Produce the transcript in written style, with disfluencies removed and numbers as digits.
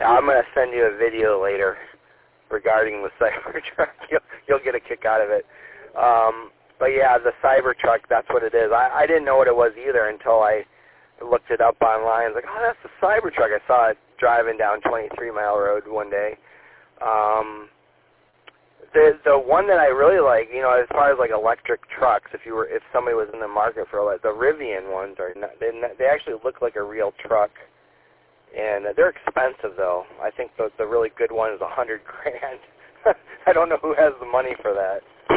I'm going to send you a video later regarding the Cybertruck. You'll get a kick out of it. But yeah, the Cybertruck, that's what it is. I didn't know what it was either until I looked it up online. I was like, oh, that's the Cybertruck. I saw it driving down 23 Mile Road one day. The one that I really like, you know, as far as like electric trucks, if somebody was in the market for the Rivian ones are not, they actually look like a real truck, and they're expensive though. I think the really good one is $100,000. I don't know who has the money for that.